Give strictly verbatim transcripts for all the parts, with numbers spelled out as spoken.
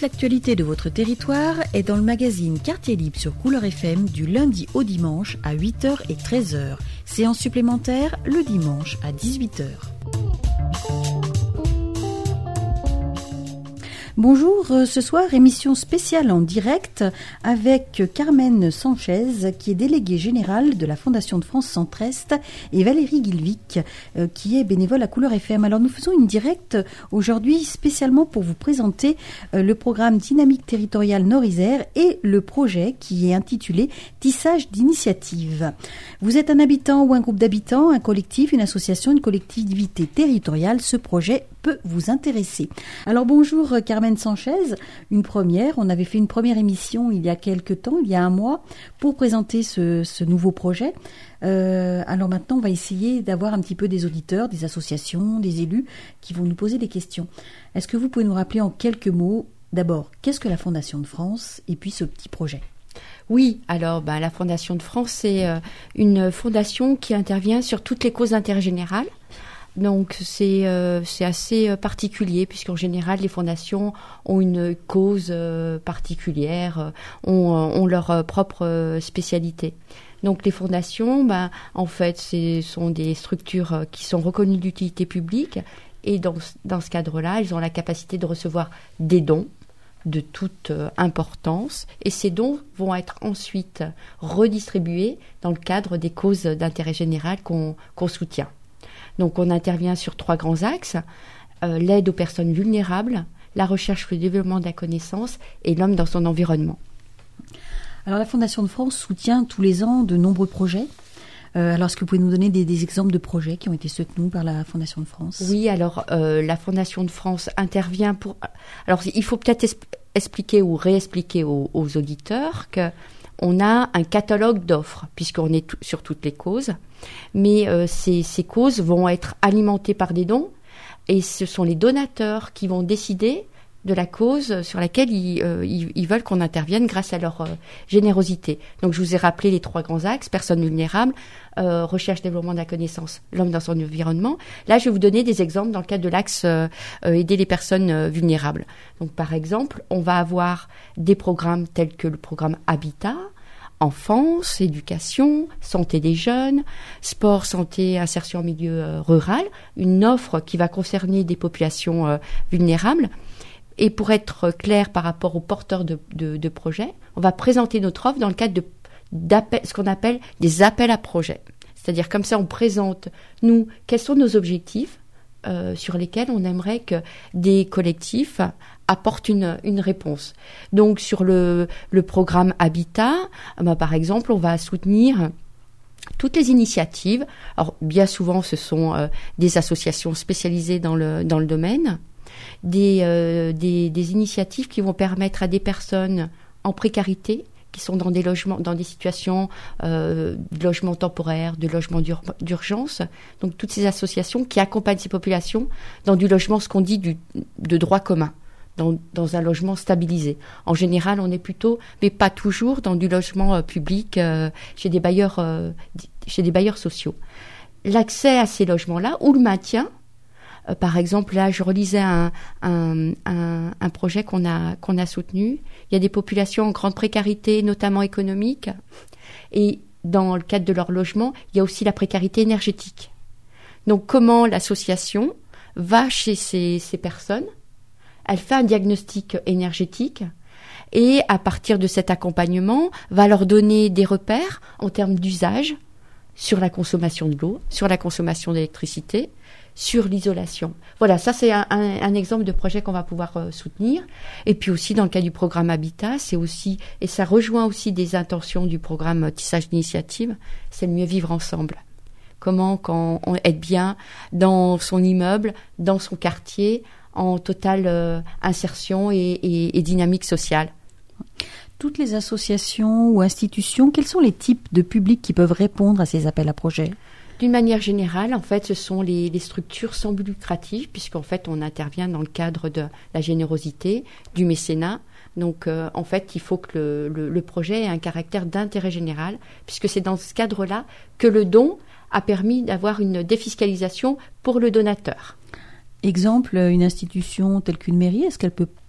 l'actualité de votre territoire est dans le magazine Quartier Libre sur Couleur F M du lundi au dimanche à huit heures et treize heures. Séance supplémentaire le dimanche à dix-huit heures. Bonjour, ce soir émission spéciale en direct avec Carmen Sanchez qui est déléguée générale de la Fondation de France Centre-Est et Valérie Guilvic qui est bénévole à Couleur F M. Alors nous faisons une directe aujourd'hui spécialement pour vous présenter le programme Dynamique territoriale Nord-Isère et le projet qui est intitulé Tissage d'initiative. Vous êtes un habitant ou un groupe d'habitants, un collectif, une association, une collectivité territoriale, ce projet peut vous intéresser. Alors bonjour Carmen Sanchez, une première, on avait fait une première émission il y a quelques temps, il y a un mois, pour présenter ce, ce nouveau projet. Euh, alors maintenant on va essayer d'avoir un petit peu des auditeurs, des associations, des élus qui vont nous poser des questions. Est-ce que vous pouvez nous rappeler en quelques mots, d'abord, qu'est-ce que la Fondation de France et puis ce petit projet ? Oui, alors ben, la Fondation de France, c'est euh, une fondation qui intervient sur toutes les causes d'intérêt général. Donc c'est euh, c'est assez euh, particulier puisqu'en général les fondations ont une cause euh, particulière, euh, ont, euh, ont leur euh, propre euh, spécialité. Donc les fondations, ben, en fait, ce sont des structures euh, qui sont reconnues d'utilité publique et dans, dans ce cadre-là, elles ont la capacité de recevoir des dons de toute euh, importance et ces dons vont être ensuite redistribués dans le cadre des causes d'intérêt général qu'on, qu'on soutient. Donc on intervient sur trois grands axes, euh, l'aide aux personnes vulnérables, la recherche et le développement de la connaissance et l'homme dans son environnement. Alors la Fondation de France soutient tous les ans de nombreux projets. Euh, alors est-ce que vous pouvez nous donner des, des exemples de projets qui ont été soutenus par la Fondation de France ? Oui, alors euh, la Fondation de France intervient pour... Alors il faut peut-être es- expliquer ou réexpliquer aux, aux auditeurs que on a un catalogue d'offres, puisqu'on est t- sur toutes les causes, mais euh, ces, ces causes vont être alimentées par des dons, et ce sont les donateurs qui vont décider de la cause sur laquelle ils, euh, ils, ils veulent qu'on intervienne grâce à leur euh, générosité. Donc je vous ai rappelé les trois grands axes, personnes vulnérables, euh, recherche, développement de la connaissance, l'homme dans son environnement. Là, je vais vous donner des exemples dans le cadre de l'axe euh, euh, aider les personnes euh, vulnérables. Donc par exemple, on va avoir des programmes tels que le programme Habitat, enfance, éducation, santé des jeunes, sport, santé, insertion en milieu euh, rural, une offre qui va concerner des populations euh, vulnérables. Et pour être clair par rapport aux porteurs de, de, de projets, on va présenter notre offre dans le cadre de d'appel, ce qu'on appelle des appels à projets. C'est-à-dire comme ça, on présente, nous, quels sont nos objectifs euh, sur lesquels on aimerait que des collectifs apportent une, une réponse. Donc sur le, le programme Habitat, bah, par exemple, on va soutenir toutes les initiatives. Alors bien souvent, ce sont euh, des associations spécialisées dans le, dans le domaine, des, euh, des, des initiatives qui vont permettre à des personnes en précarité, qui sont dans des logements, dans des situations euh, de logement temporaire, de logement d'ur- d'urgence. Donc toutes ces associations qui accompagnent ces populations dans du logement, ce qu'on dit du, de droit commun, dans, dans un logement stabilisé. En général, on est plutôt, mais pas toujours, dans du logement euh, public euh, chez des bailleurs, euh, chez des bailleurs sociaux. L'accès à ces logements-là ou le maintien. Euh, par exemple, là, je relisais un, un, un, un projet qu'on a, qu'on a soutenu. Il y a des populations en grande précarité, notamment économique. Et dans le cadre de leur logement, il y a aussi la précarité énergétique. Donc, comment l'association va chez ces, ces personnes, elle fait un diagnostic énergétique et, à partir de cet accompagnement, va leur donner des repères en termes d'usage sur la consommation de l'eau, sur la consommation d'électricité, sur l'isolation. Voilà, ça c'est un, un, un exemple de projet qu'on va pouvoir euh, soutenir. Et puis aussi dans le cas du programme Habitat, c'est aussi, et ça rejoint aussi des intentions du programme Tissage d'initiative, c'est le mieux vivre ensemble. Comment quand on est bien dans son immeuble, dans son quartier, en totale euh, insertion et, et, et dynamique sociale. Toutes les associations ou institutions, quels sont les types de publics qui peuvent répondre à ces appels à projets ? D'une manière générale, en fait, ce sont les, les structures sans but lucratif, puisqu'en fait, on intervient dans le cadre de la générosité, du mécénat. Donc, euh, en fait, il faut que le, le, le projet ait un caractère d'intérêt général, puisque c'est dans ce cadre-là que le don a permis d'avoir une défiscalisation pour le donateur. Exemple, une institution telle qu'une mairie, est-ce qu'elle peut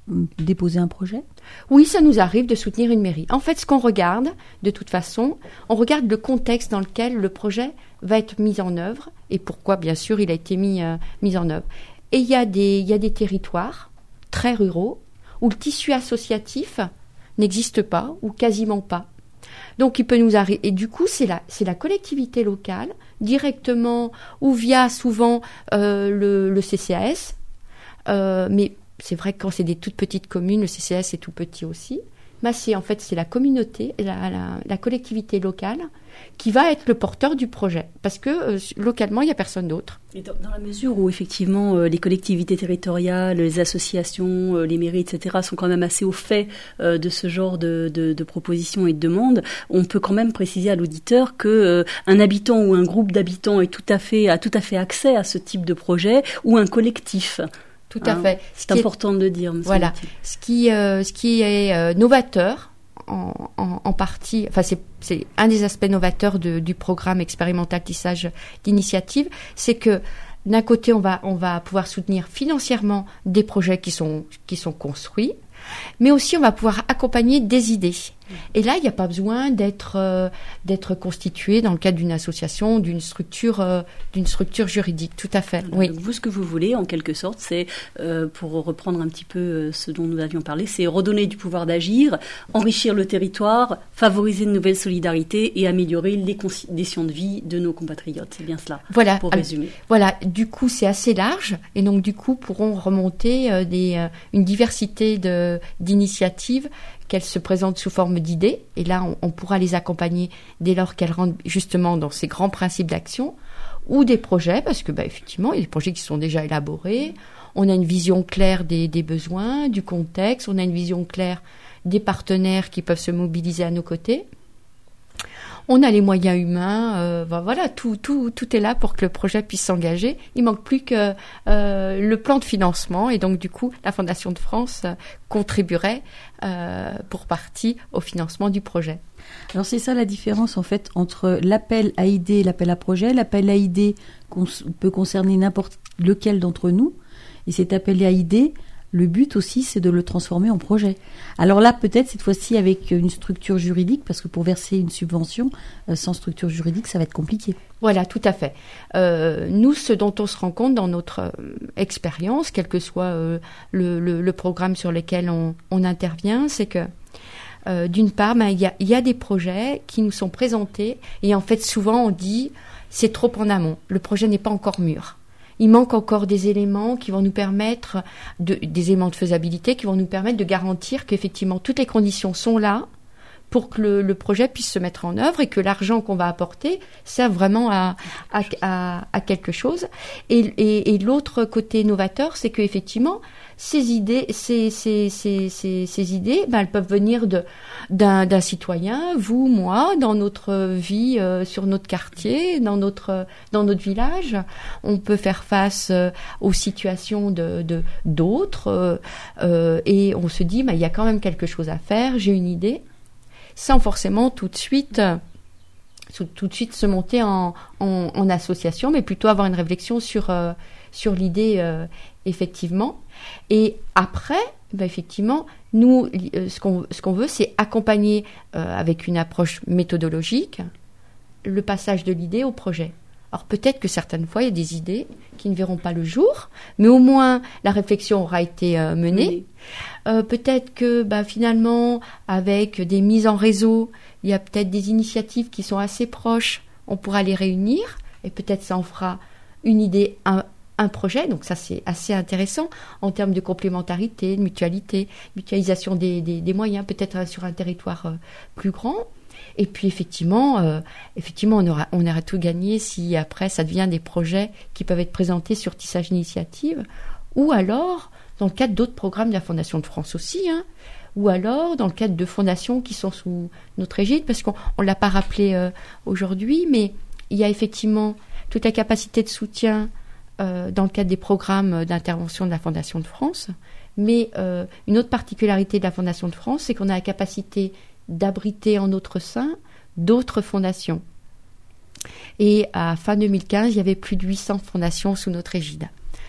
déposer un projet ? Oui, ça nous arrive de soutenir une mairie. En fait, ce qu'on regarde, de toute façon, on regarde le contexte dans lequel le projet va être mis en œuvre et pourquoi, bien sûr, il a été mis, euh, mis en œuvre. Et il y a des, il y a des territoires très ruraux où le tissu associatif n'existe pas ou quasiment pas. Donc, il peut nous arriver. Et du coup, c'est la, c'est la collectivité locale, directement ou via souvent euh, le, le C C A S. Euh, mais c'est vrai que quand c'est des toutes petites communes, le C C A S est tout petit aussi. Mais c'est, en fait, c'est la communauté, la, la, la collectivité locale qui va être le porteur du projet. Parce que euh, localement, il n'y a personne d'autre. Et dans, dans la mesure où, effectivement, euh, les collectivités territoriales, les associations, euh, les mairies, et cetera, sont quand même assez au fait euh, de ce genre de, de, de propositions et de demandes, on peut quand même préciser à l'auditeur que euh, un habitant ou un groupe d'habitants est tout à fait, a tout à fait accès à ce type de projet, ou un collectif. Tout à hein, fait. C'est important est, de le dire. Voilà. Ce qui, euh, ce qui est euh, novateur, en, en, en partie, enfin c'est, c'est un des aspects novateurs de, du programme expérimental tissage d'initiative, c'est que d'un côté on va, on va pouvoir soutenir financièrement des projets qui sont, qui sont construits, mais aussi on va pouvoir accompagner des idées. Et là, il n'y a pas besoin d'être euh, d'être constitué dans le cadre d'une association, d'une structure, euh, d'une structure juridique. Tout à fait. Alors, oui. Donc vous, ce que vous voulez, en quelque sorte, c'est, euh, pour reprendre un petit peu euh, ce dont nous avions parlé, c'est redonner du pouvoir d'agir, enrichir le territoire, favoriser de nouvelles solidarités et améliorer les conditions de vie de nos compatriotes. C'est bien cela. Voilà. Pour Alors, résumer. Voilà. Du coup, c'est assez large et donc du coup pourront remonter euh, des euh, une diversité de d'initiatives, qu'elles se présentent sous forme d'idées, et là on, on pourra les accompagner dès lors qu'elles rentrent justement dans ces grands principes d'action, ou des projets, parce que bah, effectivement il y a des projets qui sont déjà élaborés, on a une vision claire des, des besoins, du contexte, on a une vision claire des partenaires qui peuvent se mobiliser à nos côtés. On a les moyens humains, euh, ben voilà, tout, tout, tout est là pour que le projet puisse s'engager. Il manque plus que euh, le plan de financement, et donc du coup, la Fondation de France euh, contribuerait euh, pour partie au financement du projet. Alors c'est ça la différence en fait entre l'appel à idées et l'appel à projet. L'appel à idées cons- peut concerner n'importe lequel d'entre nous, et cet appel à idées, le but aussi, c'est de le transformer en projet. Alors là, peut-être cette fois-ci avec une structure juridique, parce que pour verser une subvention euh, sans structure juridique, ça va être compliqué. Voilà, tout à fait. Euh, nous, ce dont on se rend compte dans notre euh, expérience, quel que soit euh, le, le, le programme sur lequel on, on intervient, c'est que euh, d'une part, ben, y a, y a des projets qui nous sont présentés, et en fait, souvent, on dit c'est trop en amont. Le projet n'est pas encore mûr. Il manque encore des éléments qui vont nous permettre, de, des éléments de faisabilité qui vont nous permettre de garantir qu'effectivement toutes les conditions sont là pour que le, le projet puisse se mettre en œuvre et que l'argent qu'on va apporter serve vraiment à, à, à, à quelque chose. Et, et, et l'autre côté novateur, c'est qu'effectivement, ces idées, ces, ces, ces, ces, ces idées, ben, elles peuvent venir de, d'un, d'un citoyen, vous, moi, dans notre vie, euh, sur notre quartier, dans notre, dans notre village. On peut faire face euh, aux situations de, de, d'autres euh, euh, et on se dit, ben, il y a quand même quelque chose à faire, j'ai une idée, sans forcément tout de suite... Euh, tout de suite se monter en, en, en association, mais plutôt avoir une réflexion sur, euh, sur l'idée, euh, effectivement. Et après, ben effectivement, nous, euh, ce qu'on, ce qu'on veut, c'est accompagner euh, avec une approche méthodologique le passage de l'idée au projet. Alors peut-être que certaines fois, il y a des idées qui ne verront pas le jour, mais au moins la réflexion aura été euh, menée. Oui. Euh, peut-être que bah, finalement, avec des mises en réseau, il y a peut-être des initiatives qui sont assez proches, on pourra les réunir, et peut-être ça en fera une idée, un, un projet. Donc ça, c'est assez intéressant en termes de complémentarité, de mutualité, mutualisation des, des, des moyens, peut-être sur un territoire euh, plus grand. Et puis effectivement, euh, effectivement, on aura, on aura tout gagné si après ça devient des projets qui peuvent être présentés sur Tissage Initiative, ou alors dans le cadre d'autres programmes de la Fondation de France aussi, hein, ou alors dans le cadre de fondations qui sont sous notre égide, parce qu'on ne l'a pas rappelé euh, aujourd'hui, mais il y a effectivement toute la capacité de soutien euh, dans le cadre des programmes d'intervention de la Fondation de France, mais euh, une autre particularité de la Fondation de France, c'est qu'on a la capacité d'abriter en notre sein d'autres fondations. Et à fin deux mille quinze, il y avait plus de huit cents fondations sous notre égide.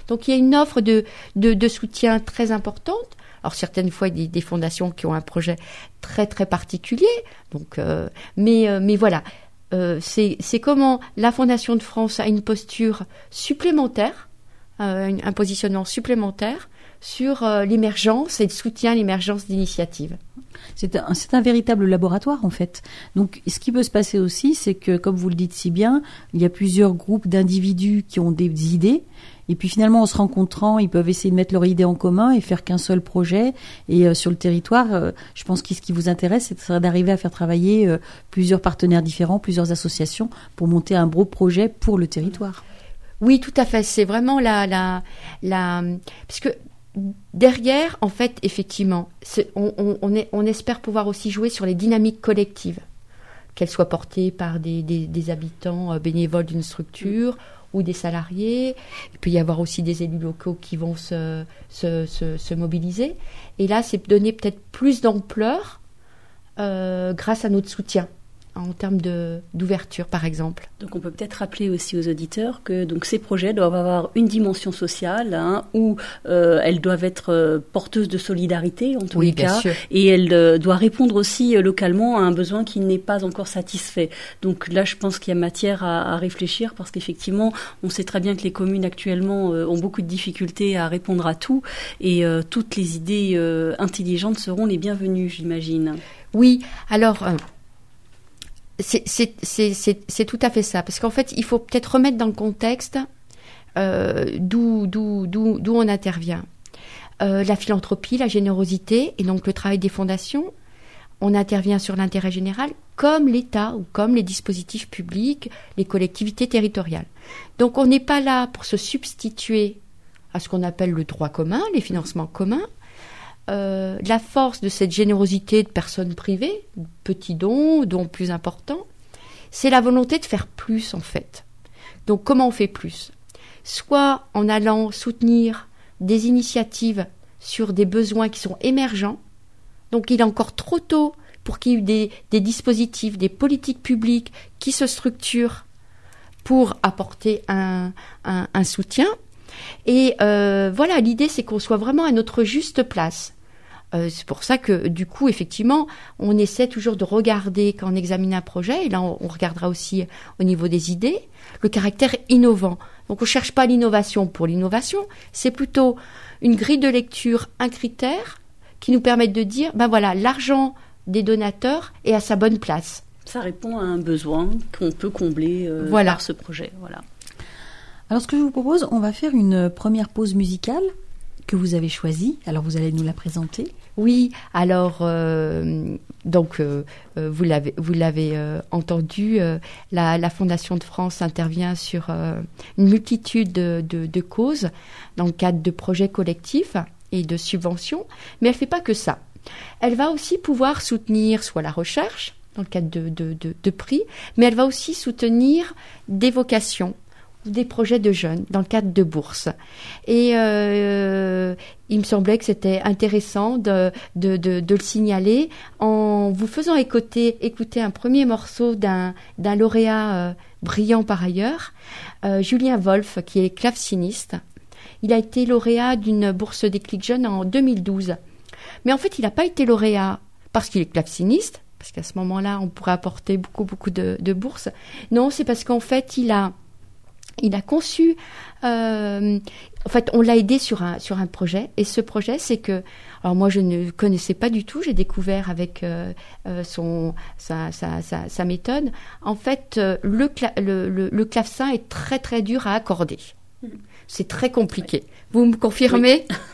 Donc il y a une offre de, de, de soutien très importante. Alors certaines fois des, des fondations qui ont un projet très très particulier. Donc, euh, mais, euh, mais voilà, euh, c'est, c'est comment la Fondation de France a une posture supplémentaire, euh, un positionnement supplémentaire sur euh, l'émergence et le soutien à l'émergence d'initiatives. C'est un, c'est un véritable laboratoire en fait. Donc ce qui peut se passer aussi, c'est que comme vous le dites si bien, il y a plusieurs groupes d'individus qui ont des idées et puis finalement en se rencontrant, ils peuvent essayer de mettre leurs idées en commun et faire qu'un seul projet. Et euh, sur le territoire, euh, je pense que ce qui vous intéresse, c'est d'arriver à faire travailler euh, plusieurs partenaires différents, plusieurs associations pour monter un beau projet pour le territoire. Oui, tout à fait. C'est vraiment la... la, la parce que derrière, en fait, effectivement, c'est, on, on, on, est, on espère pouvoir aussi jouer sur les dynamiques collectives, qu'elles soient portées par des, des, des habitants euh, bénévoles d'une structure ou des salariés. Il peut y avoir aussi des élus locaux qui vont se, se, se, se mobiliser. Et là, c'est donner peut-être plus d'ampleur euh, grâce à notre soutien en termes de, d'ouverture, par exemple. Donc on peut peut-être rappeler aussi aux auditeurs que donc, ces projets doivent avoir une dimension sociale, hein, où euh, elles doivent être euh, porteuses de solidarité, en tous oui, les bien cas, sûr. et elles euh, doivent répondre aussi euh, localement à un besoin qui n'est pas encore satisfait. Donc là, je pense qu'il y a matière à, à réfléchir, parce qu'effectivement, on sait très bien que les communes actuellement euh, ont beaucoup de difficultés à répondre à tout, et euh, toutes les idées euh, intelligentes seront les bienvenues, j'imagine. Oui, alors... Euh... C'est, c'est, c'est, c'est, c'est tout à fait ça, parce qu'en fait, il faut peut-être remettre dans le contexte euh, d'où, d'où, d'où, d'où on intervient. Euh, la philanthropie, la générosité, et donc le travail des fondations, on intervient sur l'intérêt général, comme l'État ou comme les dispositifs publics, les collectivités territoriales. Donc on n'est pas là pour se substituer à ce qu'on appelle le droit commun, les financements communs. Euh, la force de cette générosité de personnes privées, petits dons, dons plus importants, c'est la volonté de faire plus en fait. Donc comment on fait plus ? Soit en allant soutenir des initiatives sur des besoins qui sont émergents, donc il est encore trop tôt pour qu'il y ait des, des dispositifs, des politiques publiques qui se structurent pour apporter un, un, un soutien. Et euh, voilà, l'idée c'est qu'on soit vraiment à notre juste place. Euh, c'est pour ça que du coup, effectivement, on essaie toujours de regarder quand on examine un projet, et là on, on regardera aussi au niveau des idées, le caractère innovant. Donc on ne cherche pas l'innovation pour l'innovation, c'est plutôt une grille de lecture, un critère qui nous permet de dire, ben voilà, l'argent des donateurs est à sa bonne place. Ça répond à un besoin qu'on peut combler euh, voilà. par ce projet. Voilà. Alors ce que je vous propose, on va faire une première pause musicale que vous avez choisie. Alors vous allez nous la présenter. Oui, alors euh, donc euh, vous l'avez vous l'avez euh, entendu, euh, la, la Fondation de France intervient sur euh, une multitude de, de, de causes dans le cadre de projets collectifs et de subventions, mais elle fait pas que ça. Elle va aussi pouvoir soutenir soit la recherche dans le cadre de, de, de, de prix, mais elle va aussi soutenir des vocations, des projets de jeunes dans le cadre de bourses. Et euh, il me semblait que c'était intéressant de, de, de, de le signaler en vous faisant écouter, écouter un premier morceau d'un, d'un lauréat euh, brillant par ailleurs, euh, Julien Wolf, qui est claveciniste. Il a été lauréat d'une bourse Déclic Jeunes en deux mille douze. Mais en fait, il n'a pas été lauréat parce qu'il est claveciniste, parce qu'à ce moment-là, on pourrait apporter beaucoup, beaucoup de, de bourses. Non, c'est parce qu'en fait, il a Il a conçu, euh, en fait, on l'a aidé sur un sur un projet, et ce projet, c'est que, alors moi je ne connaissais pas du tout, j'ai découvert avec euh, son sa, sa sa sa méthode. En fait, euh, le, cla- le le le clavecin est très très dur à accorder, c'est très compliqué. Oui. Vous me confirmez ? Oui.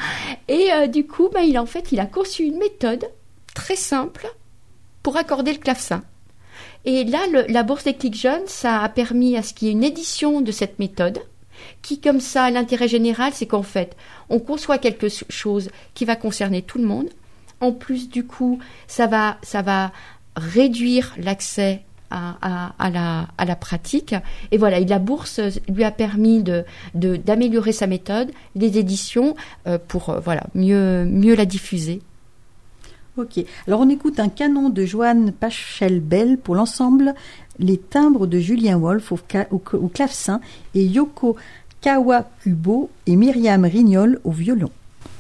Et euh, du coup, ben il en fait, il a conçu une méthode très simple pour accorder le clavecin. Et là, le, la bourse Déclic Jeunes, ça a permis à ce qu'il y ait une édition de cette méthode, qui, comme ça, l'intérêt général, c'est qu'en fait, on conçoit quelque chose qui va concerner tout le monde. En plus, du coup, ça va, ça va réduire l'accès à, à, à, la, à la pratique. Et voilà, et la bourse lui a permis de, de, d'améliorer sa méthode, les éditions, euh, pour euh, voilà, mieux, mieux la diffuser. Ok, alors on écoute un canon de Johann Pachelbel pour l'ensemble Les Timbres de Julien Wolf au, ca- au, au clavecin et Yoko Kawakubo et Myriam Rignol au violon.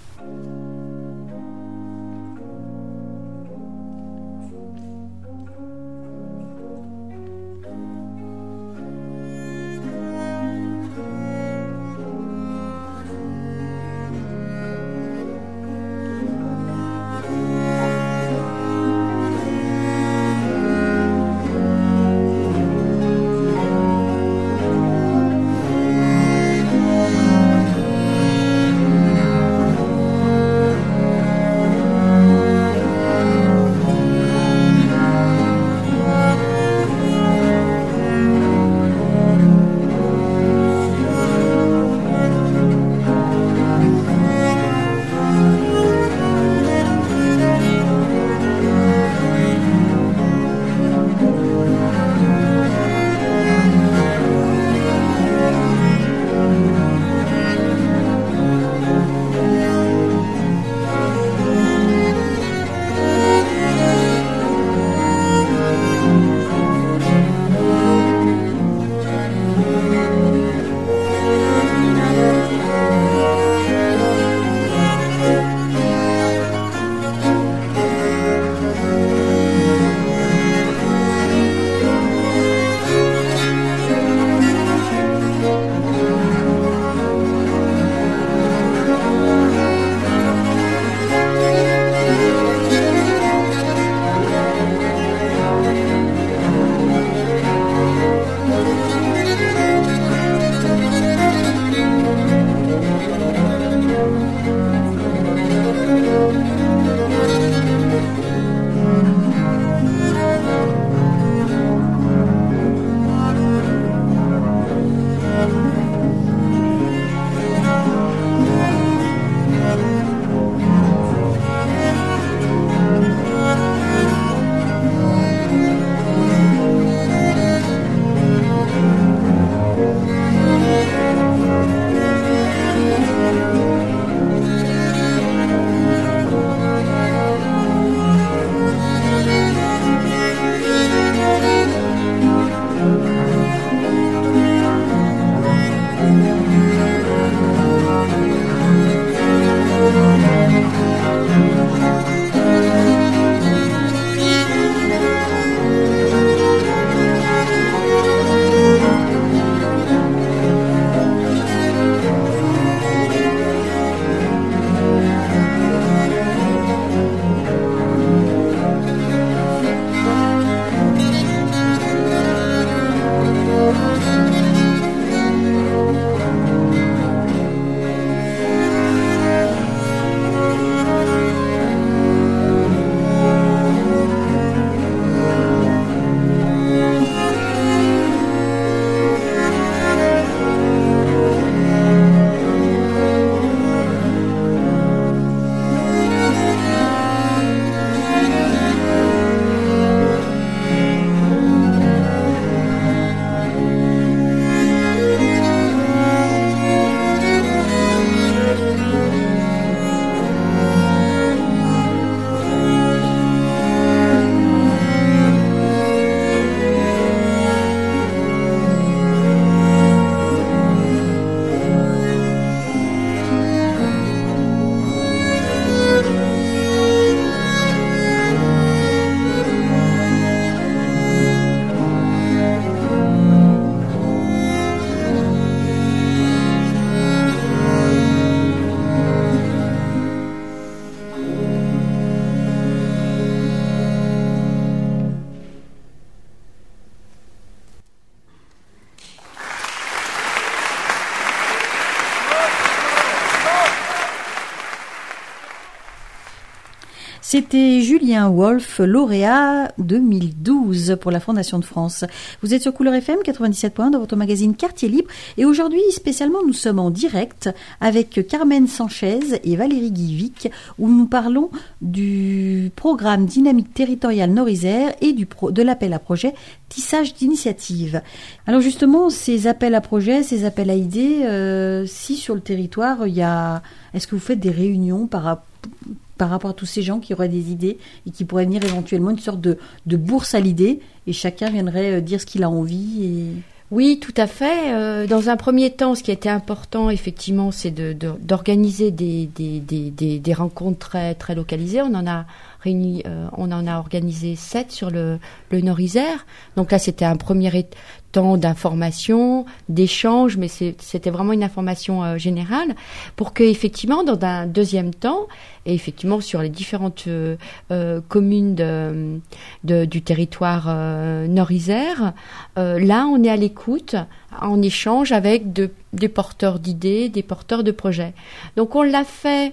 C'était Julien Wolf, lauréat deux mille douze pour la Fondation de France. Vous êtes sur Couleur F M quatre-vingt-dix-sept point un dans votre magazine Quartier Libre. Et aujourd'hui, spécialement, nous sommes en direct avec Carmen Sanchez et Valérie Guilvic, où nous parlons du programme Dynamique territoriale Nord-Isère et du pro, de l'appel à projet Tissage d'initiative. Alors justement, ces appels à projets, ces appels à idées, euh, si sur le territoire, il y a... Est-ce que vous faites des réunions par rapport par rapport à tous ces gens qui auraient des idées et qui pourraient venir éventuellement une sorte de, de bourse à l'idée et chacun viendrait dire ce qu'il a envie et... Oui, tout à fait. Euh, dans un premier temps, ce qui a été important, effectivement, c'est de, de, d'organiser des, des, des, des, des rencontres très, très localisées. On en a réuni, euh, on en a organisé sept sur le, le Nord-Isère. Donc là, c'était un premier temps d'information, d'échange, mais c'est, c'était vraiment une information euh, générale pour que, effectivement, dans un deuxième temps, et effectivement sur les différentes euh, euh, communes de, de, du territoire euh, Nord-Isère, euh, là, on est à l'écoute, en échange avec de, des porteurs d'idées, des porteurs de projets. Donc, on l'a fait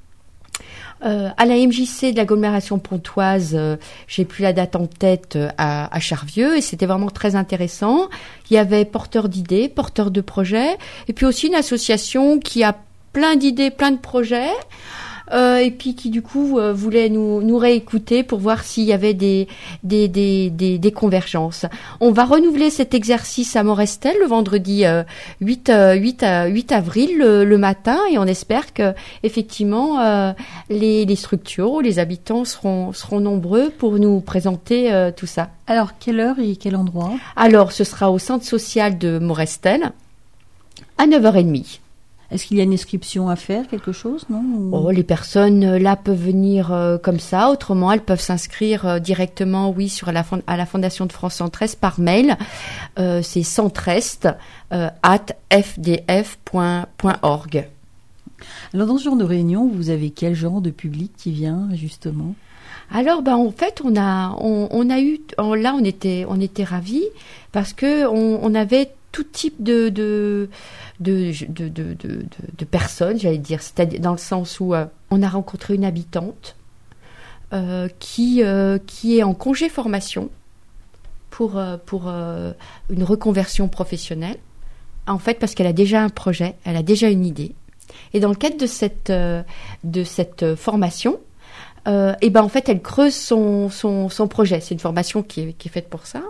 Euh, à la M J C de l'agglomération pontoise, euh, j'ai plus la date en tête, euh, à, à Charvieux, et c'était vraiment très intéressant. Il y avait porteurs d'idées, porteurs de projets, et puis aussi une association qui a plein d'idées, plein de projets, euh, et puis qui du coup euh, voulait nous, nous réécouter pour voir s'il y avait des, des, des, des, des convergences. On va renouveler cet exercice à Morestel le vendredi euh, huit avril le, le matin, et on espère que effectivement euh, les, les structures ou les habitants seront, seront nombreux pour nous présenter euh, tout ça. Alors, quelle heure et quel endroit ? Alors, ce sera au centre social de Morestel à neuf heures trente. Est-ce qu'il y a une inscription à faire, quelque chose, non ? Ou... Oh, les personnes euh, là peuvent venir euh, comme ça. Autrement, elles peuvent s'inscrire euh, directement, oui, sur la fond- à la Fondation de France Centre-Est par mail. Euh, c'est centrest euh, at f d f point org. Alors, dans ce genre de réunion, vous avez quel genre de public qui vient, justement ? Alors, ben, en fait, on a, on, on a eu, on, là, on était, on était ravis parce que on, on avait tout type de, de, de, de, de, de, de, de personnes, j'allais dire, c'est-à-dire dans le sens où euh, on a rencontré une habitante euh, qui, euh, qui est en congé formation pour, euh, pour euh, une reconversion professionnelle, en fait, parce qu'elle a déjà un projet, elle a déjà une idée. Et dans le cadre de cette, euh, de cette formation, euh, et ben en fait, elle creuse son, son, son projet. C'est une formation qui est, qui est faite pour ça.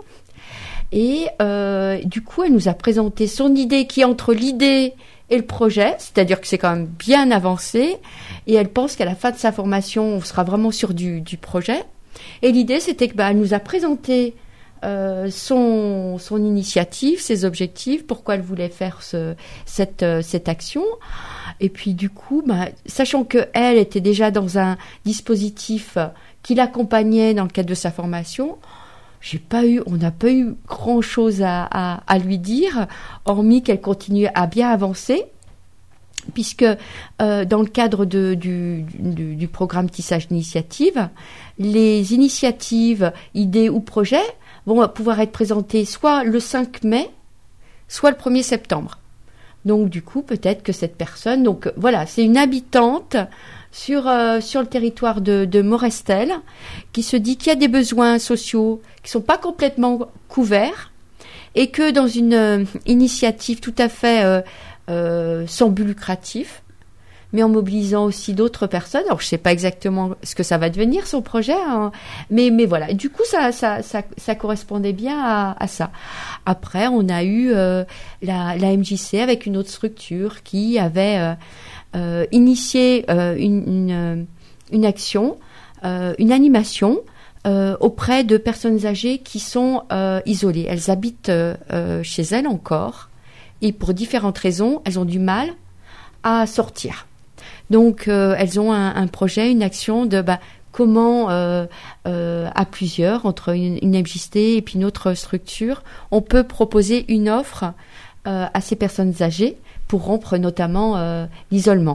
Et euh, du coup, elle nous a présenté son idée qui est entre l'idée et le projet, c'est-à-dire que c'est quand même bien avancé. Et elle pense qu'à la fin de sa formation, on sera vraiment sur du, du projet. Et l'idée, c'était que bah, elle nous a présenté euh, son, son initiative, ses objectifs, pourquoi elle voulait faire ce, cette, euh, cette action. Et puis du coup, bah, sachant que elle était déjà dans un dispositif qui l'accompagnait dans le cadre de sa formation, j'ai pas eu, on n'a pas eu grand chose à, à, à lui dire, hormis qu'elle continue à bien avancer, puisque euh, dans le cadre de, du, du, du programme Tissage d'initiative, les initiatives, idées ou projets vont pouvoir être présentées soit le cinq mai, soit le premier septembre. Donc du coup, peut-être que cette personne, donc voilà, c'est une habitante sur euh, sur le territoire de, de Morestel qui se dit qu'il y a des besoins sociaux qui sont pas complètement couverts et que dans une euh, initiative tout à fait euh, euh, sans but lucratif, mais en mobilisant aussi d'autres personnes. Alors je sais pas exactement ce que ça va devenir son projet, hein, mais mais voilà. Et du coup ça ça ça ça correspondait bien à, à ça. Après on a eu euh, la la M J C avec une autre structure qui avait euh, euh, initié euh, une, une une action, euh, une animation euh, auprès de personnes âgées qui sont euh, isolées. Elles habitent euh, euh, chez elles encore et pour différentes raisons, elles ont du mal à sortir. Donc, euh, elles ont un, un projet, une action de bah, comment, euh, euh, à plusieurs, entre une, une M J C et puis une autre structure, on peut proposer une offre euh, à ces personnes âgées pour rompre notamment euh, l'isolement.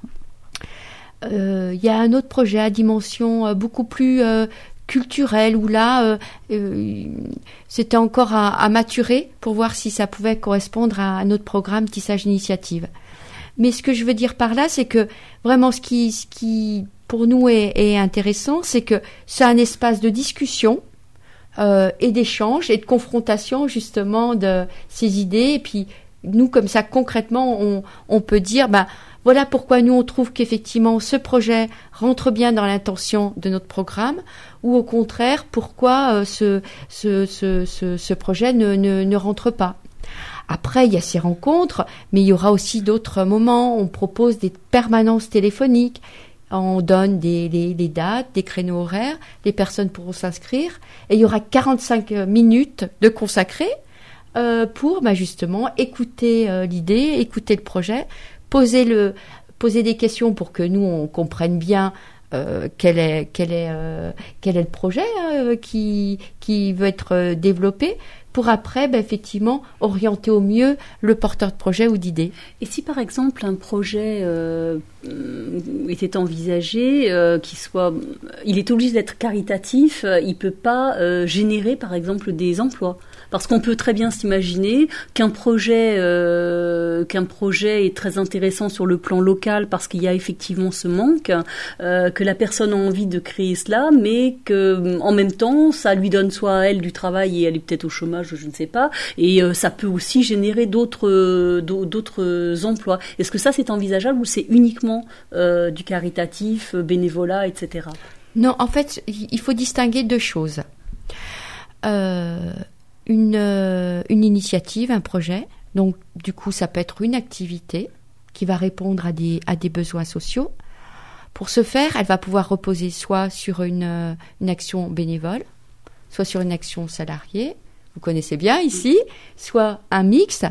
Il euh, y a un autre projet à dimension euh, beaucoup plus euh, culturelle où là, euh, euh, c'était encore à, à maturer pour voir si ça pouvait correspondre à, à notre programme Tissage d'initiative. Mais ce que je veux dire par là, c'est que vraiment ce qui, ce qui pour nous est, est intéressant, c'est que c'est un espace de discussion euh, et d'échange et de confrontation justement de ces idées. Et puis nous, comme ça, concrètement, on, on peut dire, ben voilà pourquoi nous on trouve qu'effectivement ce projet rentre bien dans l'intention de notre programme, ou au contraire pourquoi euh, ce, ce, ce, ce, ce projet ne, ne, ne rentre pas. Après, il y a ces rencontres, mais il y aura aussi d'autres moments. On propose des permanences téléphoniques. On donne des, les, les dates, des créneaux horaires. Les personnes pourront s'inscrire. Et il y aura quarante-cinq minutes de consacrés euh, pour bah, justement écouter euh, l'idée, écouter le projet, poser, le, poser des questions pour que nous, on comprenne bien euh, quel, est, quel, est, euh, quel est le projet euh, qui, qui veut être euh, développé, pour après, bah, effectivement, orienter au mieux le porteur de projet ou d'idée. Et si, par exemple, un projet euh, était envisagé, euh, qu'il soit, il est obligé d'être caritatif, euh, il ne peut pas euh, générer, par exemple, des emplois. Parce qu'on peut très bien s'imaginer qu'un projet, euh, qu'un projet est très intéressant sur le plan local parce qu'il y a effectivement ce manque, euh, que la personne a envie de créer cela, mais que en même temps, ça lui donne soit à elle du travail et elle est peut-être au chômage, je ne sais pas, et euh, ça peut aussi générer d'autres, euh, d'autres emplois. Est-ce que ça c'est envisageable ou c'est uniquement euh, du caritatif, bénévolat, et cetera. Non, en fait, il faut distinguer deux choses. Euh, Une, euh, une initiative, un projet. Donc, du coup, ça peut être une activité qui va répondre à des, à des besoins sociaux. Pour ce faire, elle va pouvoir reposer soit sur une, euh, une action bénévole, soit sur une action salariée, vous connaissez bien ici, soit un mix.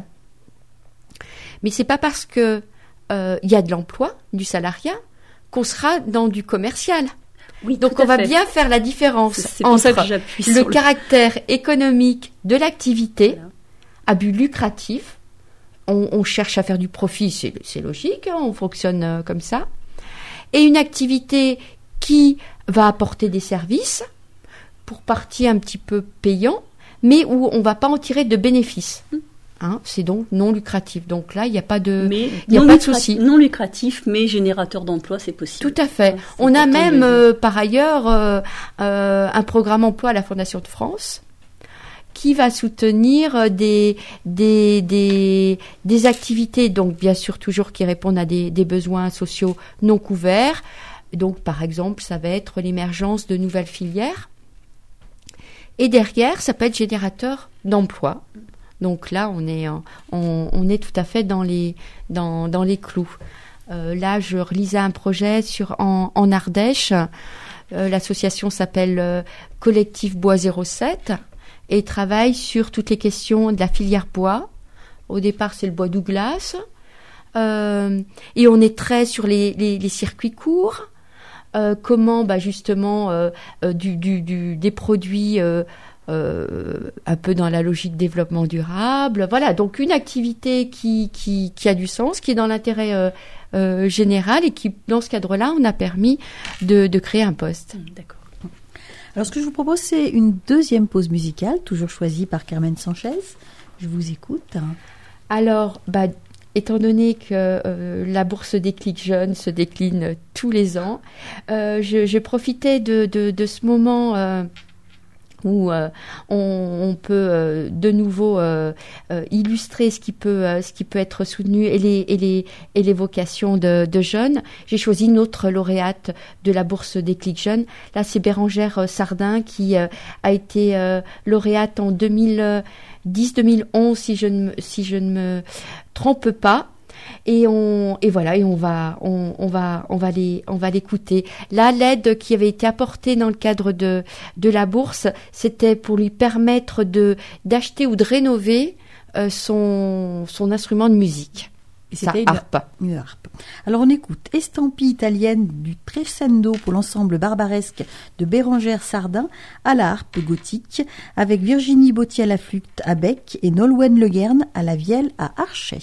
Mais c'est pas parce que euh, y a de l'emploi, du salariat, qu'on sera dans du commercial. Oui, donc on va fait. bien faire la différence c'est, c'est entre le, le caractère économique de l'activité voilà. à but lucratif. On, on cherche à faire du profit, c'est, c'est logique, hein, on fonctionne euh, comme ça. Et une activité qui va apporter des services, pour partie un petit peu payant, mais où on ne va pas en tirer de bénéfices. Mmh. Hein, c'est donc non lucratif. Donc là, il n'y a pas de, il y a pas de souci. Non lucratif, mais générateur d'emploi, c'est possible. Tout à fait. Ouais, on a même, euh, par ailleurs, euh, euh, un programme emploi à la Fondation de France qui va soutenir des, des, des, des activités, donc bien sûr toujours qui répondent à des, des besoins sociaux non couverts. Donc, par exemple, ça va être l'émergence de nouvelles filières. Et derrière, ça peut être générateur d'emploi. Donc là, on est, on, on est tout à fait dans les, dans, dans les clous. Euh, là, je relisais un projet sur, en, en Ardèche. Euh, l'association s'appelle euh, Collectif Bois zéro sept et travaille sur toutes les questions de la filière bois. Au départ, c'est le bois Douglas. Euh, et on est très sur les, les, les circuits courts. Euh, comment, bah, justement, euh, euh, du, du, du, des produits... Euh, Euh, un peu dans la logique développement durable. Voilà, donc une activité qui, qui, qui a du sens, qui est dans l'intérêt euh, euh, général et qui, dans ce cadre-là, on a permis de, de créer un poste. Mmh, d'accord. Alors, ce que je vous propose, c'est une deuxième pause musicale, toujours choisie par Carmen Sanchez. Je vous écoute. Alors, bah, étant donné que euh, la bourse Déclic Jeune se décline tous les ans, euh, je, je profitais de, de, de ce moment... Euh, où euh, on, on peut euh, de nouveau euh, euh, illustrer ce qui peut euh, ce qui peut être soutenu et les et les et les vocations de, de jeunes. J'ai choisi une autre lauréate de la bourse Déclic Jeunes. Là, c'est Bérangère Sardin qui euh, a été euh, lauréate en deux mille dix deux mille onze si je ne si je ne me trompe pas. Et on et voilà et on va on, on va on va les on va l'écouter. Là, l'aide qui avait été apportée dans le cadre de de la bourse, c'était pour lui permettre de d'acheter ou de rénover euh, son son instrument de musique. Et c'était une harpe. Une harpe. Alors on écoute Estampille italienne du Trecendo pour l'ensemble barbaresque de Bérangère Sardin à la harpe gothique, avec Virginie Bautier à la flûte à bec et Nolwenn Le Guern à la vielle à archet.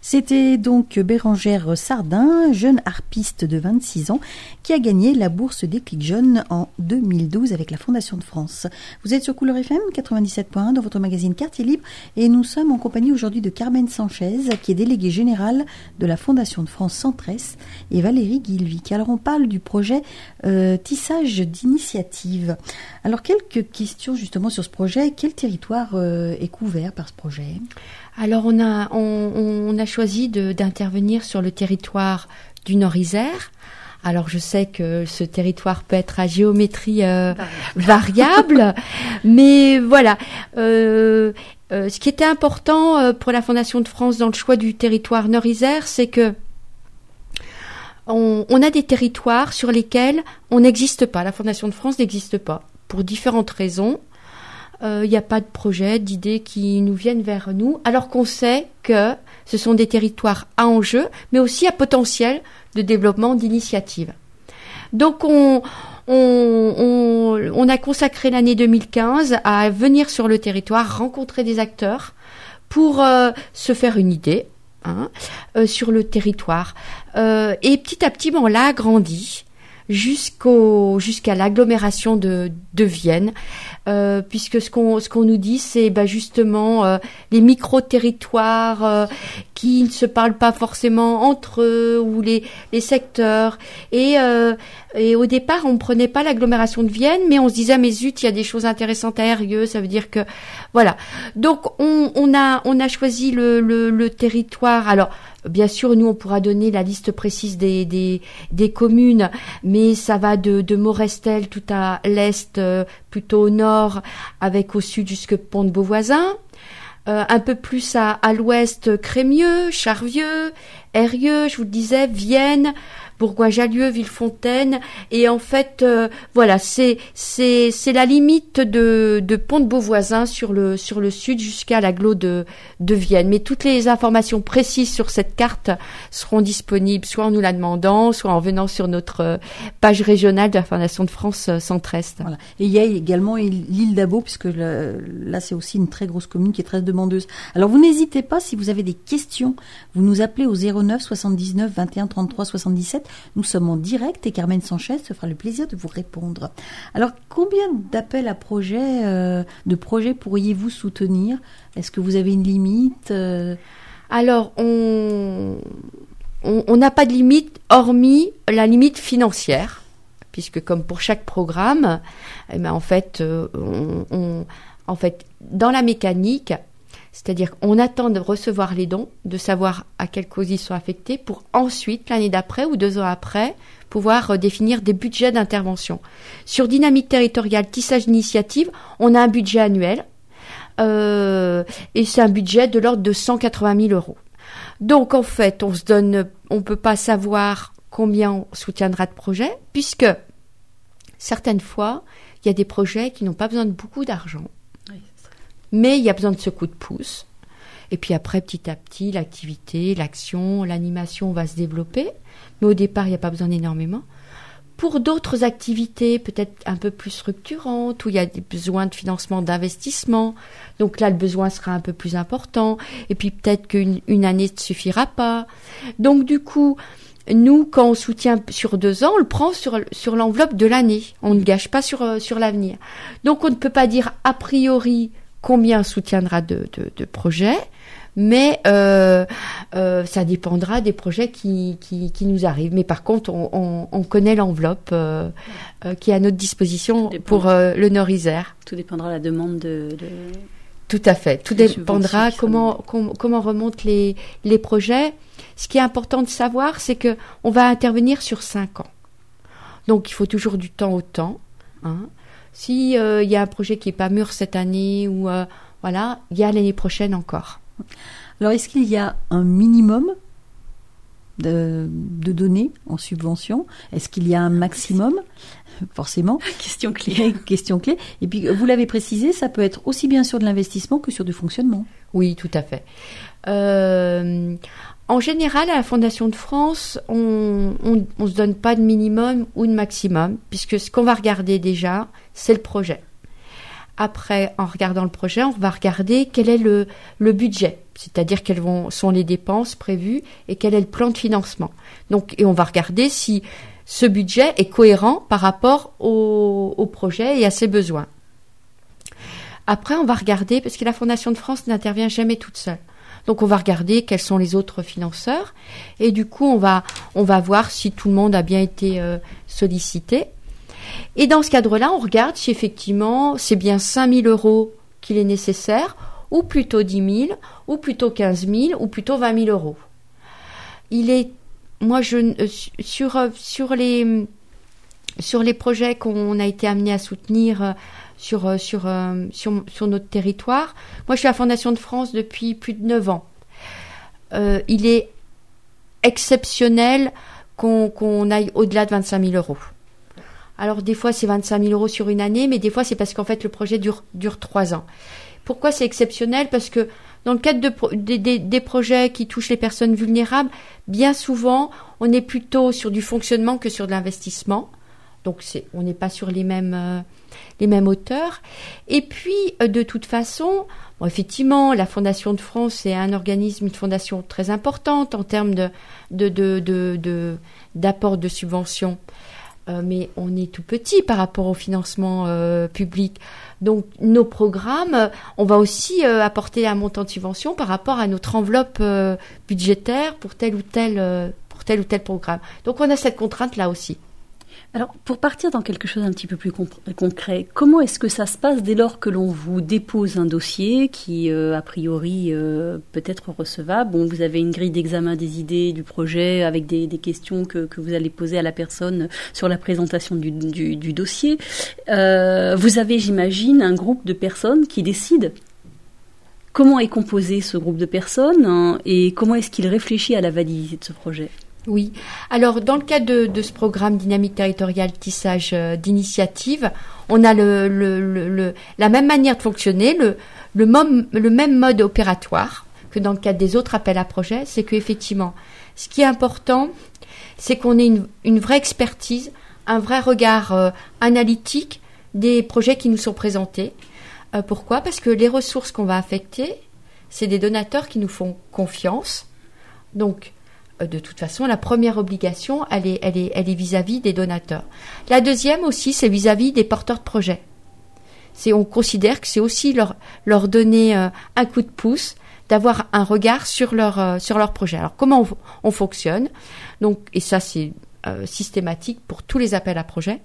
C'était donc Bérangère Sardin, jeune harpiste de vingt-six ans, qui a gagné la bourse Déclic Jeunes en deux mille douze avec la Fondation de France. Vous êtes sur Couleur F M quatre-vingt-dix-sept point un dans votre magazine Quartier Libre et nous sommes en compagnie aujourd'hui de Carmen Sanchez, qui est déléguée générale de la Fondation de France Centre-Est, et Valérie Guilvic. Alors on parle du projet euh, Tissage d'initiative. Alors quelques questions justement sur ce projet. Quel territoire euh, est couvert par ce projet ? Alors on a, on, on a choisi de, d'intervenir sur le territoire du Nord-Isère. Alors je sais que ce territoire peut être à géométrie euh, variable, variable mais voilà. Euh, euh, ce qui était important euh, pour la Fondation de France dans le choix du territoire Nord-Isère, c'est que on, on a des territoires sur lesquels on n'existe pas. La Fondation de France n'existe pas pour différentes raisons. Il euh, n'y a pas de projet, d'idées qui nous viennent vers nous, alors qu'on sait que ce sont des territoires à enjeu, mais aussi à potentiel de développement d'initiatives. Donc on, on, on, on a consacré l'année deux mille quinze à venir sur le territoire, rencontrer des acteurs pour euh, se faire une idée hein, euh, sur le territoire. Euh, et petit à petit, ben, on l'a agrandi jusqu'au jusqu'à l'agglomération de de Vienne, euh, puisque ce qu'on ce qu'on nous dit, c'est bah justement euh, les micro-territoires euh, qui ne se parlent pas forcément entre eux, ou les les secteurs. Et euh, et au départ, on prenait pas l'agglomération de Vienne, mais on se disait mais zut, il y a des choses intéressantes à Eyrieux, ça veut dire que voilà. Donc on on a on a choisi le le, le territoire. Alors bien sûr, nous, on pourra donner la liste précise des, des, des communes, mais ça va de, de Morestel tout à l'est, euh, plutôt au nord, avec au sud jusque Pont-de-Beauvoisin. Euh, un peu plus à, à l'ouest, Crémieux, Charvieux, Eyrieux, je vous le disais, Vienne, Bourgoin-Jallieu, Villefontaine, et en fait, euh, voilà, c'est c'est c'est la limite de de Pont-de-Beauvoisin sur le sur le sud jusqu'à l'agglo de de Vienne. Mais toutes les informations précises sur cette carte seront disponibles soit en nous la demandant, soit en venant sur notre page régionale de la Fondation de France Centre-Est. Voilà. Et il y a également l'île d'Abo, puisque le, là c'est aussi une très grosse commune qui est très demandeuse. Alors vous n'hésitez pas, si vous avez des questions, vous nous appelez au zéro neuf soixante-dix-neuf vingt et un trente-trois soixante-dix-sept. Nous sommes en direct et Carmen Sanchez se fera le plaisir de vous répondre. Alors, combien d'appels à projets, euh, de projets pourriez-vous soutenir ? Est-ce que vous avez une limite ? euh... Alors, on on n'a pas de limite, hormis la limite financière, puisque comme pour chaque programme, eh ben, en fait, euh, on, on, en fait, dans la mécanique, c'est-à-dire qu'on attend de recevoir les dons, de savoir à quelle cause ils sont affectés, pour ensuite, l'année d'après ou deux ans après, pouvoir euh, définir des budgets d'intervention. Sur Dynamique territoriale, Tissage d'initiative, on a un budget annuel, euh, et c'est un budget de l'ordre de cent quatre-vingt mille euros. Donc, en fait, on se donne, on peut pas savoir combien on soutiendra de projets, puisque certaines fois, il y a des projets qui n'ont pas besoin de beaucoup d'argent. Mais il y a besoin de ce coup de pouce. Et puis après, petit à petit, l'activité, l'action, l'animation va se développer. Mais au départ, il n'y a pas besoin d'énormément. Pour d'autres activités, peut-être un peu plus structurantes, où il y a des besoins de financement d'investissement, donc là, le besoin sera un peu plus important. Et puis peut-être qu'une une année ne suffira pas. Donc du coup, nous, quand on soutient sur deux ans, on le prend sur, sur l'enveloppe de l'année. On ne gâche pas sur, sur l'avenir. Donc on ne peut pas dire a priori combien on soutiendra de, de, de projets, mais euh, euh, ça dépendra des projets qui, qui, qui nous arrivent. Mais par contre, on, on, on connaît l'enveloppe euh, euh, qui est à notre disposition pour euh, le Nord-Isère. Tout dépendra de la demande de... de... Tout à fait. Tout dépendra comment, comment, comment remontent les, les projets. Ce qui est important de savoir, c'est que on va intervenir sur cinq ans. Donc, il faut toujours du temps au temps, hein. Si il euh, y a un projet qui est pas mûr cette année, ou euh, voilà, il y a l'année prochaine encore. Alors, est-ce qu'il y a un minimum de, de données en subvention ? Est-ce qu'il y a un maximum ? Forcément. Question clé. Question clé. Et puis, vous l'avez précisé, ça peut être aussi bien sur de l'investissement que sur du fonctionnement. Oui, tout à fait. Euh, en général, à la Fondation de France, on ne se donne pas de minimum ou de maximum, puisque ce qu'on va regarder déjà, c'est le projet. Après, en regardant le projet, on va regarder quel est le, le budget, c'est-à-dire quelles vont, sont les dépenses prévues et quel est le plan de financement. Donc, et on va regarder si ce budget est cohérent par rapport au, au projet et à ses besoins. Après, on va regarder, parce que la Fondation de France n'intervient jamais toute seule. Donc, on va regarder quels sont les autres financeurs. Et du coup, on va, on va voir si tout le monde a bien été euh, sollicité. Et dans ce cadre-là, on regarde si effectivement, c'est bien cinq mille euros qu'il est nécessaire, ou plutôt dix mille, ou plutôt quinze mille, ou plutôt vingt mille euros. Il est, moi, je, euh, sur, euh, sur les, sur les projets qu'on a été amené à soutenir, euh, Sur, euh, sur, euh, sur, sur notre territoire. Moi, je suis à la Fondation de France depuis plus de neuf ans. Euh, il est exceptionnel qu'on, qu'on aille au-delà de vingt-cinq mille euros. Alors, des fois, c'est vingt-cinq mille euros sur une année, mais des fois, c'est parce qu'en fait, le projet dure, dure trois ans. Pourquoi c'est exceptionnel? Parce que dans le cadre de, de, de, des projets qui touchent les personnes vulnérables, bien souvent, on est plutôt sur du fonctionnement que sur de l'investissement. Donc, c'est, on n'est pas sur les mêmes, euh, les mêmes hauteurs. Et puis, euh, de toute façon, bon, effectivement, la Fondation de France est un organisme, une fondation très importante en termes de, de, de, de, de, d'apport de subventions. Euh, mais on est tout petit par rapport au financement euh, public. Donc, nos programmes, on va aussi euh, apporter un montant de subvention par rapport à notre enveloppe euh, budgétaire pour tel ou tel, euh, pour tel ou tel programme. Donc, on a cette contrainte-là aussi. Alors, pour partir dans quelque chose un petit peu plus comp- concret, comment est-ce que ça se passe dès lors que l'on vous dépose un dossier qui, euh, a priori, euh, peut être recevable? Bon, vous avez une grille d'examen des idées du projet avec des, des questions que, que vous allez poser à la personne sur la présentation du, du, du dossier. Euh, vous avez, j'imagine, un groupe de personnes qui décident. Comment est composé ce groupe de personnes, hein, et comment est-ce qu'il réfléchit à la validité de ce projet? Oui. Alors, dans le cadre de, de ce programme Dynamique territoriale tissage euh, d'initiative, on a le, le, le, le, la même manière de fonctionner, le, le, mom, le même mode opératoire que dans le cadre des autres appels à projets. C'est qu'effectivement, ce qui est important, c'est qu'on ait une, une vraie expertise, un vrai regard euh, analytique des projets qui nous sont présentés. Euh, pourquoi ? Parce que les ressources qu'on va affecter, c'est des donateurs qui nous font confiance. Donc, de toute façon, la première obligation, elle est, elle est, elle est vis-à-vis des donateurs. La deuxième aussi, c'est vis-à-vis des porteurs de projets. C'est, on considère que c'est aussi leur, leur donner euh, un coup de pouce, d'avoir un regard sur leur, euh, sur leur projet. Alors, comment on, on fonctionne? Donc, et ça, c'est euh, systématique pour tous les appels à projets.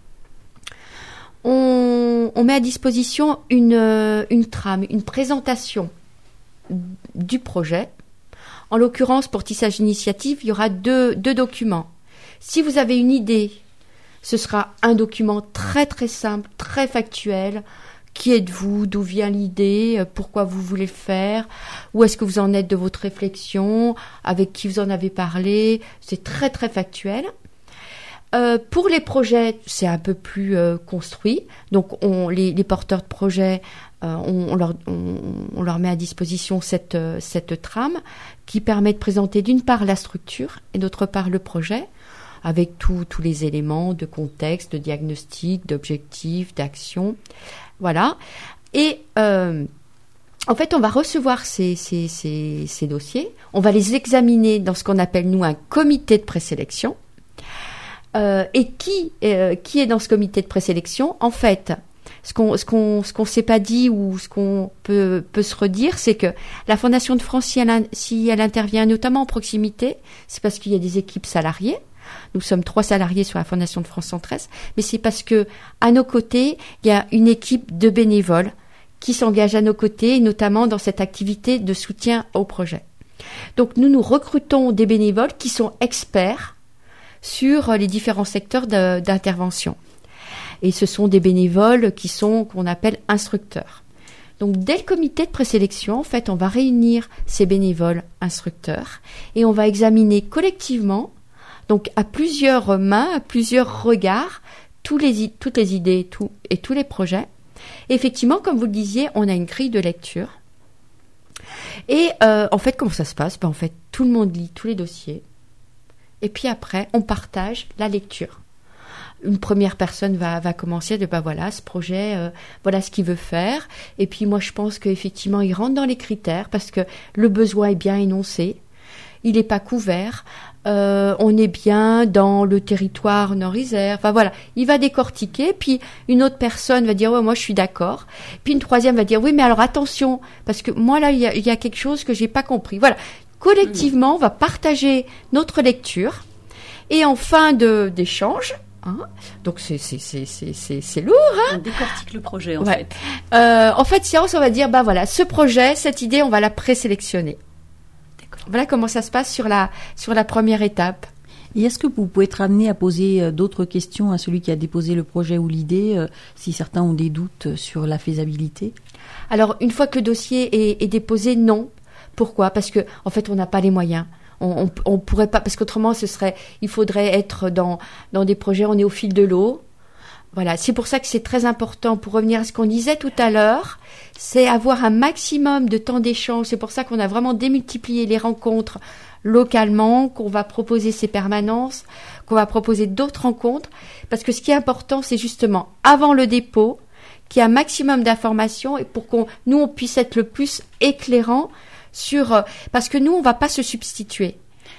On, on met à disposition une, euh, une trame, une présentation du projet. En l'occurrence, pour Tissage Initiative, il y aura deux, deux documents. Si vous avez une idée, ce sera un document très très simple, très factuel. Qui êtes-vous? D'où vient l'idée? Pourquoi vous voulez le faire? Où est-ce que vous en êtes de votre réflexion? Avec qui vous en avez parlé? C'est très très factuel. Euh, pour les projets, c'est un peu plus euh, construit. Donc, on, les, les porteurs de projets, euh, on, on, leur, on, on leur met à disposition cette, euh, cette trame qui permet de présenter d'une part la structure et d'autre part le projet avec tous tous les éléments de contexte, de diagnostic, d'objectifs, d'action. Voilà. Et euh, en fait, on va recevoir ces, ces, ces, ces dossiers. On va les examiner dans ce qu'on appelle, nous, un comité de présélection. Euh, et qui, euh, qui est dans ce comité de présélection? En fait, ce qu'on ce qu'on ce qu'on s'est pas dit ou ce qu'on peut peut se redire, c'est que la Fondation de France, si elle si elle intervient notamment en proximité, c'est parce qu'il y a des équipes salariées. Nous sommes trois salariés sur la Fondation de France Centre-Est, mais c'est parce que à nos côtés, il y a une équipe de bénévoles qui s'engagent à nos côtés, notamment dans cette activité de soutien au projet. Donc nous nous recrutons des bénévoles qui sont experts sur les différents secteurs de, d'intervention. Et ce sont des bénévoles qui sont, qu'on appelle instructeurs. Donc, dès le comité de présélection, en fait, on va réunir ces bénévoles instructeurs et on va examiner collectivement, donc à plusieurs mains, à plusieurs regards, tous les, toutes les idées tout, et tous les projets. Et effectivement, comme vous le disiez, on a une grille de lecture. Et euh, en fait, comment ça se passe? Ben, en fait, tout le monde lit tous les dossiers. Et puis après, on partage la lecture. une première personne va, va commencer de, bah voilà, ce projet, euh, voilà ce qu'il veut faire. Et puis moi, je pense qu'effectivement, il rentre dans les critères parce que le besoin est bien énoncé, il n'est pas couvert, euh, on est bien dans le territoire Nord-Isère. Enfin voilà, il va décortiquer, puis une autre personne va dire, ouais, moi je suis d'accord. Puis une troisième va dire, oui, mais alors attention, parce que moi là, il y a, il y a quelque chose que j'ai pas compris. Voilà, collectivement, on va partager notre lecture et en fin de, d'échange, Hein donc c'est c'est c'est c'est c'est c'est lourd. Hein on décortique le projet en ouais. fait. Euh, en fait, séance, on va dire bah voilà, ce projet, cette idée, on va la présélectionner. D'accord. Voilà comment ça se passe sur la sur la première étape. Et est-ce que vous pouvez être amené à poser d'autres questions à celui qui a déposé le projet ou l'idée, euh, si certains ont des doutes sur la faisabilité? Alors une fois que le dossier est, est déposé, non. Pourquoi ? Parce que en fait, on n'a pas les moyens. On, on, on pourrait pas, parce qu'autrement, ce serait, il faudrait être dans, dans des projets, on est au fil de l'eau. Voilà. C'est pour ça que c'est très important, pour revenir à ce qu'on disait tout à l'heure, c'est avoir un maximum de temps d'échange. C'est pour ça qu'on a vraiment démultiplié les rencontres localement, qu'on va proposer ces permanences, qu'on va proposer d'autres rencontres. Parce que ce qui est important, c'est justement, avant le dépôt, qu'il y ait un maximum d'informations et pour qu'on, nous, on puisse être le plus éclairant sur, parce que nous, on ne va pas se substituer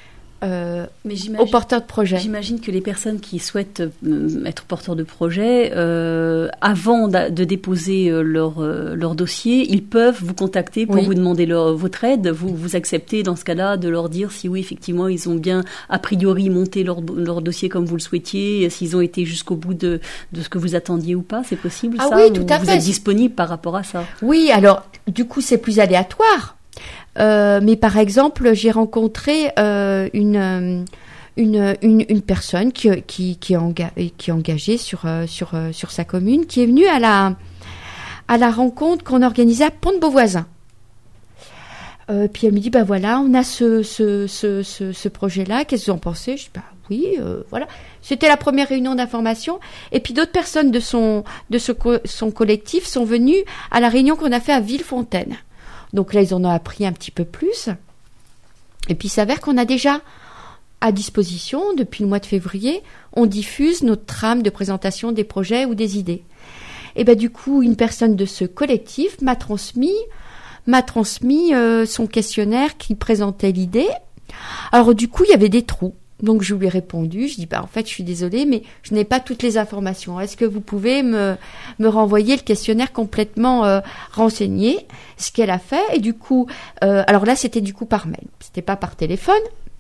euh, Mais aux porteurs de projet. J'imagine que les personnes qui souhaitent euh, être porteurs de projet, euh, avant de, de déposer euh, leur, euh, leur dossier, ils peuvent vous contacter pour oui. vous demander leur, votre aide. Vous, vous acceptez dans ce cas-là de leur dire si oui, effectivement, ils ont bien a priori monté leur, leur dossier comme vous le souhaitiez, s'ils ont été jusqu'au bout de, de ce que vous attendiez ou pas. C'est possible ah ça oui, tout à vous fait. Vous êtes disponible par rapport à ça? Oui, alors du coup, c'est plus aléatoire. Euh, mais par exemple, j'ai rencontré euh, une, une une une personne qui qui qui est, enga- qui est engagée sur euh, sur euh, sur sa commune, qui est venue à la à la rencontre qu'on organisait à Pont-de-Beauvoisin. Euh, puis elle me dit bah voilà, on a ce ce ce ce, ce projet-là. Qu'est-ce que vous en pensez? Je dis bah oui, euh, voilà. C'était la première réunion d'information. Et puis d'autres personnes de son de ce co- son collectif sont venues à la réunion qu'on a fait à Villefontaine. Donc là, ils en ont appris un petit peu plus. Et puis, il s'avère qu'on a déjà à disposition, depuis le mois de février, on diffuse notre trame de présentation des projets ou des idées. Et bien, du coup, une personne de ce collectif m'a transmis, m'a transmis euh, son questionnaire qui présentait l'idée. Alors, du coup, il y avait des trous. Donc, je lui ai répondu. Je dis, bah, en fait, je suis désolée, mais je n'ai pas toutes les informations. Est-ce que vous pouvez me, me renvoyer le questionnaire complètement euh, renseigné? Ce qu'elle a fait. Et du coup, euh, alors là, c'était du coup par mail. C'était pas par téléphone.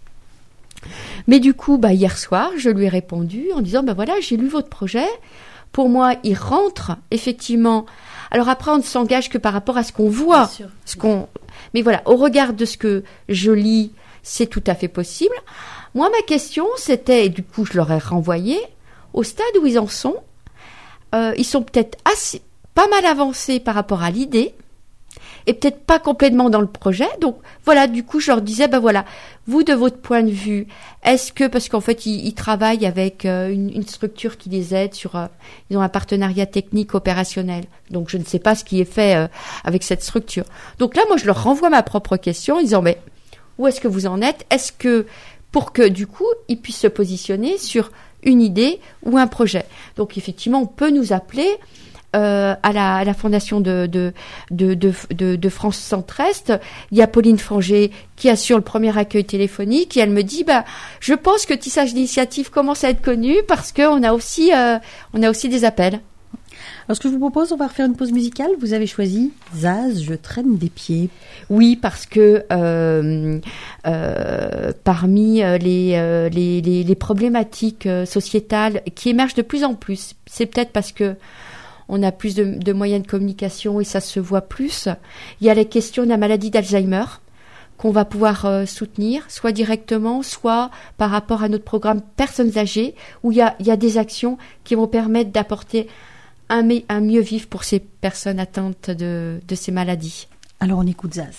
Mais du coup, bah, hier soir, je lui ai répondu en disant, bah voilà, j'ai lu votre projet. Pour moi, il rentre effectivement. Alors après, on ne s'engage que par rapport à ce qu'on voit. Ce qu'on... Mais voilà, au regard de ce que je lis, c'est tout à fait possible. Moi, ma question, c'était, et du coup, je leur ai renvoyé, au stade où ils en sont, euh, ils sont peut-être assez, pas mal avancés par rapport à l'idée, et peut-être pas complètement dans le projet. Donc, voilà, du coup, je leur disais, ben voilà, vous, de votre point de vue, est-ce que, parce qu'en fait, ils, ils travaillent avec euh, une, une structure qui les aide sur, euh, ils ont un partenariat technique opérationnel. Donc, je ne sais pas ce qui est fait euh, avec cette structure. Donc là, moi, je leur renvoie ma propre question en disant, mais où est-ce que vous en êtes? Est-ce que, pour que, du coup, ils puissent se positionner sur une idée ou un projet. Donc, effectivement, on peut nous appeler euh, à, la, à la fondation de, de, de, de, de, de France Centre-Est. Il y a Pauline Franger qui assure le premier accueil téléphonique et elle me dit, bah, je pense que Tissage d'Initiative commence à être connu parce qu'on a aussi, euh, on a aussi des appels. Alors, ce que je vous propose, on va refaire une pause musicale. Vous avez choisi Zaz, Je traîne des pieds. Oui, parce que euh, euh, parmi les, euh, les, les, les problématiques sociétales qui émergent de plus en plus, c'est peut-être parce que on a plus de, de moyens de communication et ça se voit plus. Il y a la question de la maladie d'Alzheimer qu'on va pouvoir euh, soutenir, soit directement, soit par rapport à notre programme Personnes âgées, où il y a, il y a des actions qui vont permettre d'apporter Un, me- un mieux vivre pour ces personnes atteintes de, de ces maladies. Alors on écoute Zaz.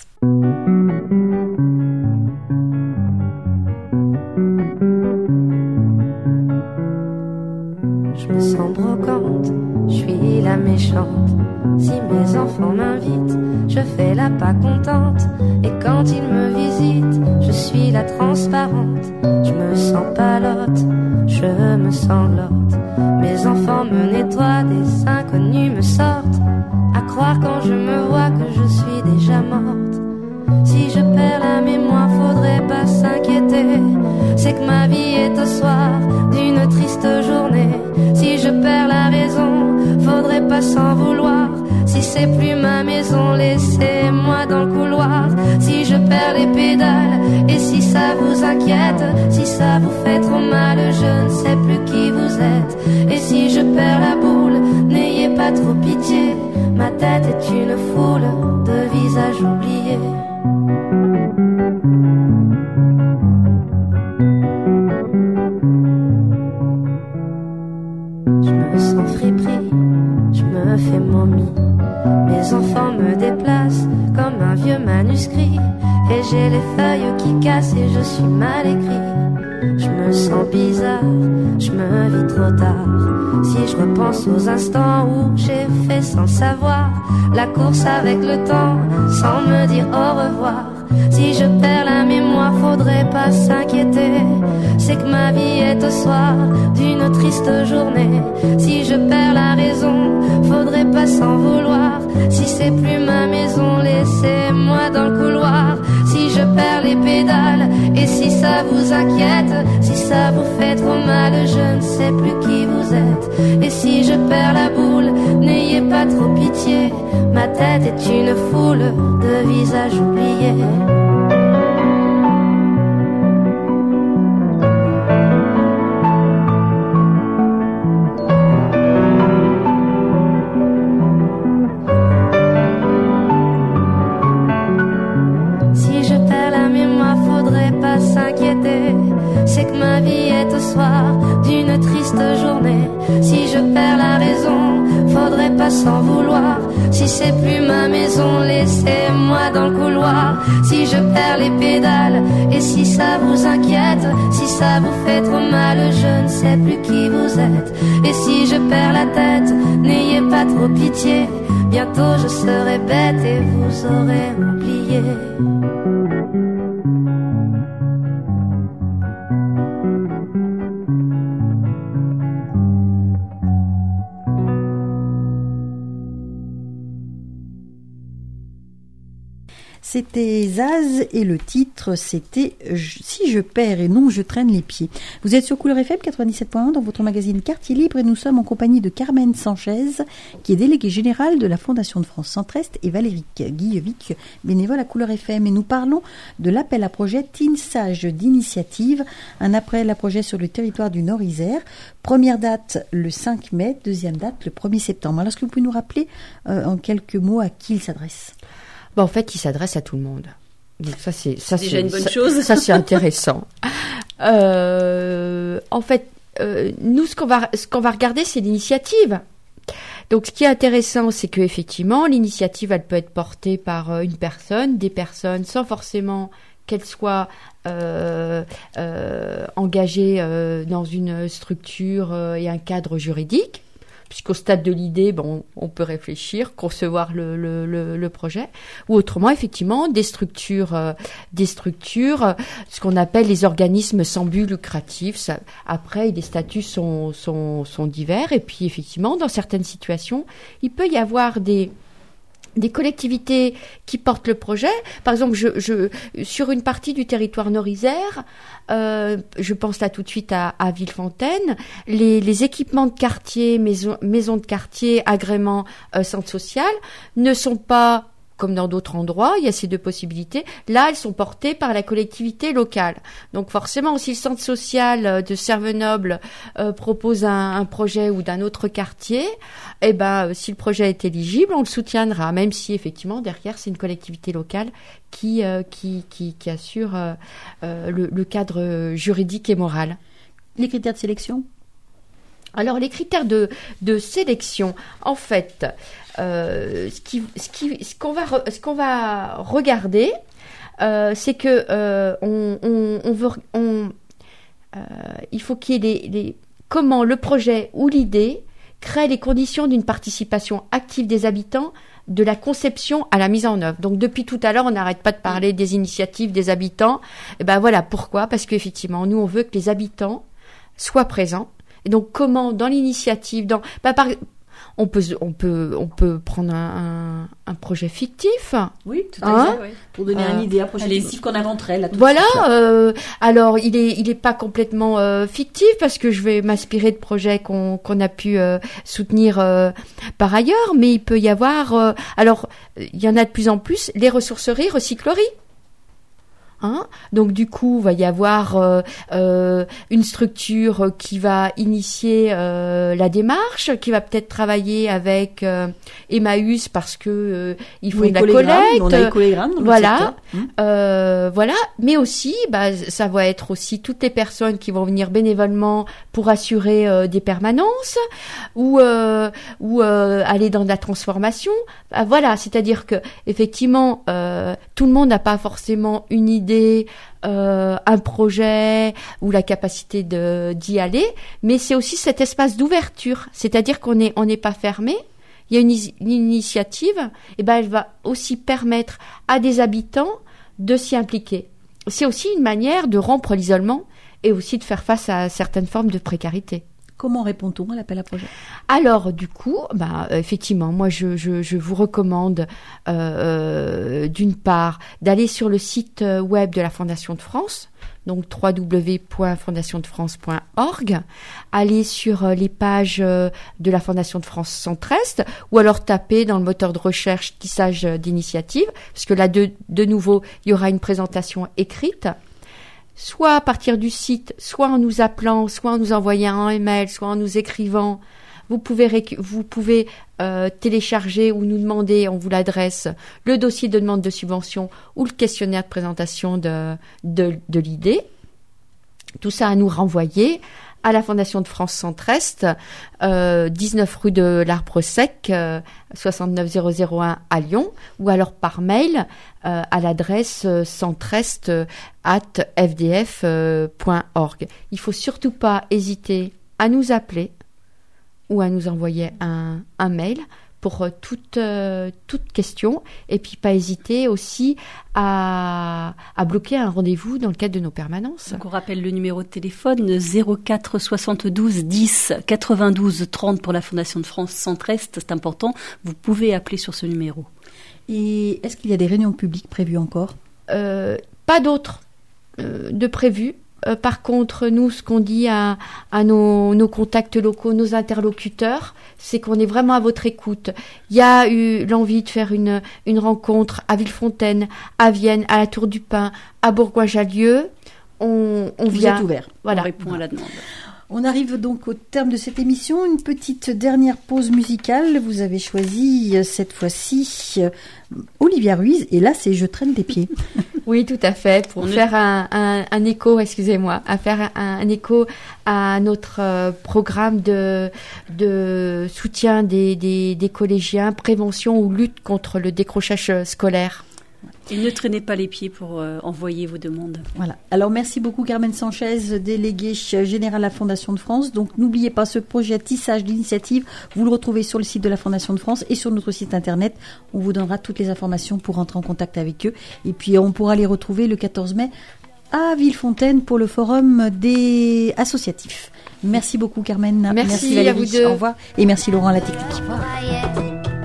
Je me sens brocante, je suis la méchante. Si mes enfants m'invitent, je fais la pas contente. Et quand ils me visitent, je suis la transparente. Je me sens palote, je me sanglote. Mes enfants me nettoient, des inconnus me sortent. À croire quand je me vois que je suis déjà morte. Si je perds la mémoire, faudrait pas s'inquiéter. C'est que ma vie est au soir d'une triste journée. Si je perds la raison, faudrait pas s'en vouloir. Si c'est plus ma maison, laissez-moi dans le couloir. Si je perds les pédales, et si ça vous inquiète, si ça vous fait trop mal, je ne sais plus qui vous êtes. Et si je perds la boule, n'ayez pas trop pitié. Ma tête est une foule de visages oubliés. Je me sens friperie, je me fais momie. Mes enfants me déplacent comme un vieux manuscrit. Et j'ai les feuilles qui cassent et je suis mal écrit. Je me sens bizarre, je me vis trop tard. Si je repense aux instants où j'ai fait sans savoir la course avec le temps, sans me dire au revoir. Si je perds la mémoire, faudrait pas s'inquiéter. C'est que ma vie est au soir d'une triste journée. Si je perds la raison, faudrait pas s'en vouloir. Si c'est plus ma maison, laissez-moi dans le couloir. Si je perds les pédales, et si ça vous inquiète, si ça vous fait trop mal, je ne sais plus qui vous êtes. Et si je perds la boule, n'ayez pas trop pitié. Ma tête est une foule de visages oubliés. C'est que ma vie est au soir d'une triste journée. Si je perds la raison, faudrait pas s'en vouloir. Si c'est plus ma maison, laissez-moi dans le couloir. Si je perds les pédales, et si ça vous inquiète, si ça vous fait trop mal, je ne sais plus qui vous êtes. Et si je perds la tête, n'ayez pas trop pitié. Bientôt je serai bête et vous aurez oublié. C'était Zaz et le titre c'était « Si je perds et non je traîne les pieds ». Vous êtes sur Couleur F M quatre-vingt-dix-sept point un dans votre magazine Quartier Libre et nous sommes en compagnie de Carmen Sanchez qui est déléguée générale de la Fondation de France Centre-Est et Valérie Guillevic, bénévole à Couleur F M. Et nous parlons de l'appel à projet Teen Sage d'initiative, un appel à projet sur le territoire du Nord-Isère. Première date le cinq mai, deuxième date le premier septembre. Alors est-ce que vous pouvez nous rappeler euh, en quelques mots à qui il s'adresse ? Bon, en fait, il s'adresse à tout le monde. Donc ça, c'est, ça, c'est déjà c'est, une bonne ça, chose. Ça, c'est intéressant. Euh, en fait, euh, nous, ce qu'on va, ce qu'on va regarder, c'est l'initiative. Donc, ce qui est intéressant, c'est que effectivement, l'initiative, elle peut être portée par une personne, des personnes, sans forcément qu'elles soient euh, euh, engagées euh, dans une structure euh, et un cadre juridique. Puisqu'au stade de l'idée, bon, on peut réfléchir, concevoir le, le, le, le projet, ou autrement, effectivement, des structures, euh, des structures, euh, ce qu'on appelle les organismes sans but lucratif. Ça, après, les statuts sont, sont, sont divers, et puis effectivement, dans certaines situations, il peut y avoir des des collectivités qui portent le projet. Par exemple, je, je, sur une partie du territoire Nord-Isère, euh, je pense là tout de suite à, à Villefontaine, les, les équipements de quartier, maisons, maisons de quartier, agréments, euh, centres sociaux ne sont pas comme dans d'autres endroits, il y a ces deux possibilités. Là, elles sont portées par la collectivité locale. Donc forcément, si le centre social de Cervenoble euh, propose un, un projet ou d'un autre quartier, eh ben, si le projet est éligible, on le soutiendra, même si effectivement derrière c'est une collectivité locale qui euh, qui, qui qui assure euh, euh, le, le cadre juridique et moral. Les critères de sélection ? Alors les critères de de sélection, en fait. Euh, ce, qui, ce, qui, ce, qu'on va re, ce qu'on va regarder, euh, c'est que euh, on, on, on veut, on, euh, il faut qu'il y ait les, les, comment le projet ou l'idée crée les conditions d'une participation active des habitants de la conception à la mise en œuvre. Donc depuis tout à l'heure, on n'arrête pas de parler des initiatives des habitants. Et ben voilà pourquoi, parce qu'effectivement, nous on veut que les habitants soient présents. Et donc comment dans l'initiative, dans bah, par, on peut on peut on peut prendre un, un, un projet fictif. Oui, tout à hein fait. Oui. Pour donner euh, un idée, un projet fictif qu'on inventerait là. Tout voilà. De suite, là. Euh, alors il est il est pas complètement euh, fictif parce que je vais m'inspirer de projets qu'on qu'on a pu euh, soutenir euh, par ailleurs, mais il peut y avoir euh, alors il y en a de plus en plus les ressourceries, recycleries. Hein, donc du coup, il va y avoir euh, euh, une structure qui va initier euh, la démarche, qui va peut-être travailler avec euh, Emmaüs parce que euh, ils font oui, de la collecte. On a les collégrammes dans voilà, le secteur. Euh, voilà. Mais aussi, bah, ça va être aussi toutes les personnes qui vont venir bénévolement pour assurer euh, des permanences ou euh, ou euh, aller dans de la transformation. Bah, voilà, c'est-à-dire que effectivement, euh, tout le monde n'a pas forcément une idée. Euh, un projet ou la capacité de d'y aller, mais c'est aussi cet espace d'ouverture, c'est-à-dire qu'on est on n'est pas fermé. Il y a une, une initiative, et ben elle va aussi permettre à des habitants de s'y impliquer. C'est aussi une manière de rompre l'isolement et aussi de faire face à certaines formes de précarité. Comment répond-on à l'appel à projet ? Alors, du coup, bah, effectivement, moi, je, je, je vous recommande, euh, d'une part, d'aller sur le site web de la Fondation de France, donc w w w point fondation de france point org, aller sur les pages de la Fondation de France Centre-Est, ou alors taper dans le moteur de recherche tissage d'initiative, parce que là, de, de nouveau, il y aura une présentation écrite. Soit à partir du site, soit en nous appelant, soit en nous envoyant un email, soit en nous écrivant. Vous pouvez, récu- vous pouvez euh, télécharger ou nous demander, on vous l'adresse, le dossier de demande de subvention ou le questionnaire de présentation de, de, de l'idée. Tout ça à nous renvoyer à la Fondation de France Centre-Est, euh, dix-neuf rue de l'Arbre Sec, euh, soixante-neuf zéro zéro un à Lyon, ou alors par mail euh, à l'adresse euh, centrest arobase f d f point org. Il faut surtout pas hésiter à nous appeler ou à nous envoyer un, un mail pour euh, toute, euh, toute question, et puis pas hésiter aussi à, à bloquer un rendez-vous dans le cadre de nos permanences. Donc on rappelle le numéro de téléphone zéro quatre soixante-douze dix quatre-vingt-douze trente pour la Fondation de France Centre-Est, c'est important, vous pouvez appeler sur ce numéro. Et est-ce qu'il y a des réunions publiques prévues encore ? euh, Pas d'autres euh, de prévues. Euh, par contre, nous, ce qu'on dit à, à nos, nos contacts locaux, nos interlocuteurs, c'est qu'on est vraiment à votre écoute. Il y a eu l'envie de faire une, une rencontre à Villefontaine, à Vienne, à la Tour du Pin, à Bourgoin-Jallieu. On, on Vous vient. êtes ouvert. Voilà. On répond à la demande. On arrive donc au terme de cette émission. Une petite dernière pause musicale. Vous avez choisi cette fois-ci Olivia Ruiz. Et là, c'est Je traîne des pieds. Oui, tout à fait. Pour On faire est... un, un, un écho, excusez-moi, à faire un, un écho à notre euh, programme de, de soutien des, des, des collégiens, prévention ou lutte contre le décrochage scolaire. Et ne traînez pas les pieds pour euh, envoyer vos demandes. Voilà. Alors merci beaucoup Carmen Sanchez, déléguée générale à la Fondation de France. Donc n'oubliez pas ce projet tissage d'initiative. Vous le retrouvez sur le site de la Fondation de France et sur notre site internet. On vous donnera toutes les informations pour rentrer en contact avec eux. Et puis on pourra les retrouver le quatorze mai à Villefontaine pour le forum des associatifs. Merci beaucoup Carmen. Merci, merci Valérie. À vous deux. Au revoir. Et merci Laurent à la technique. Au revoir.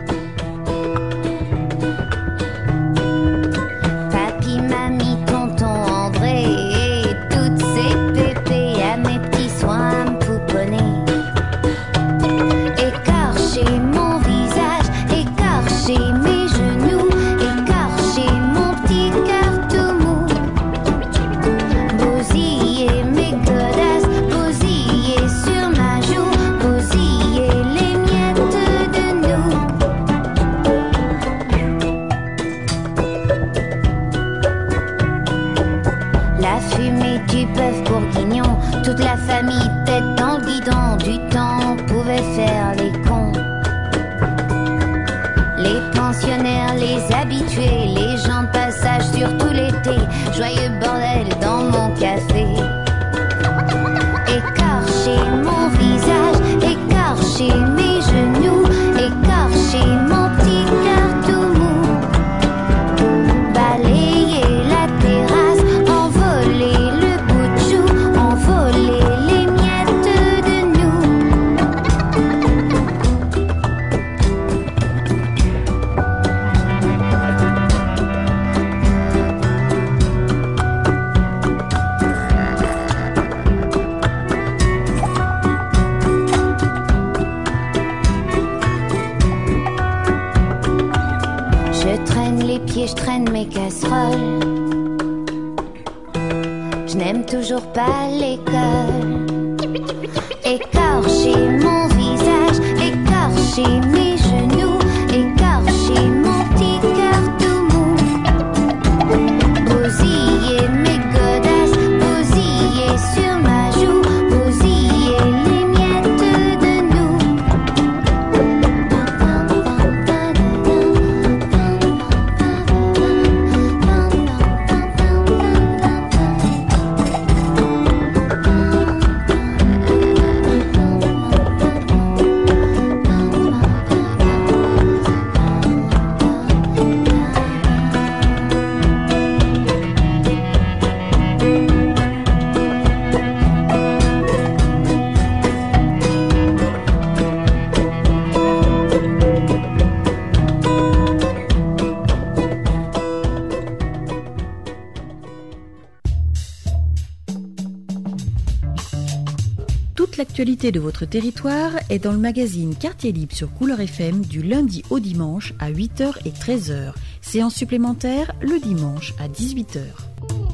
Joyeux bordel dans mon café. Écorcher mon visage, écorcher mes genoux, écorcher mon petit cœur. pied je traîne mes casseroles. Je n'aime toujours pas l'école. Écorcher mon visage, écorcher mes genoux, écorcher mon petit cœur tout mou. Bousiller mes godasses, bousiller sur ma joue, bousiller les miettes de nous. Toute l'actualité de votre territoire est dans le magazine Quartier Libre sur Couleur F M du lundi au dimanche à huit heures et treize heures. Séance supplémentaire le dimanche à dix-huit heures.